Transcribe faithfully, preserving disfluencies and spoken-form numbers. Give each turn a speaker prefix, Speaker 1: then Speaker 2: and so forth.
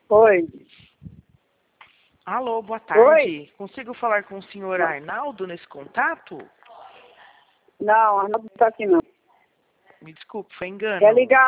Speaker 1: Oi.
Speaker 2: Alô, boa tarde.
Speaker 1: Oi.
Speaker 2: Consigo falar com o senhor Arnaldo nesse contato?
Speaker 1: Não, Arnaldo não está aqui não.
Speaker 2: Me desculpe, foi engano.
Speaker 1: Quer ligar